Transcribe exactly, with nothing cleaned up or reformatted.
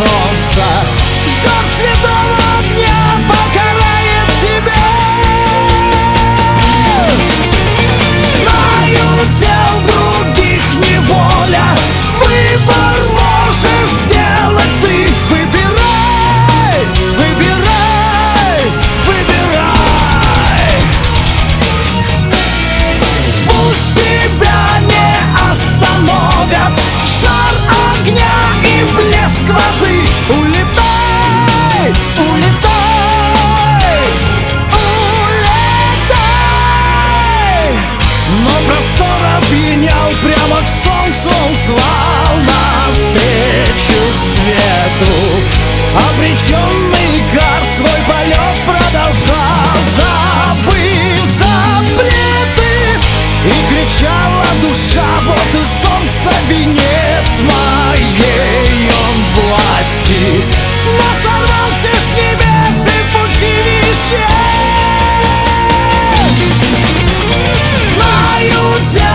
солнца. Жар святого огня покарает тебя. Знаю, дел других неволя, выбор можешь сделать ты. Выбирай, выбирай, выбирай. Пусть тебя не остановят жар огня и блеск воды. Улетай, улетай, улетай. Но простор опьянял, прямо к солнцу он звал навстречу свету. Обреченный Икар свой полет продолжал, забыв запреты. И кричала душа: вот и солнце, венец моей он власти. Но сорвался с небес и в пучине исчез. Знаю,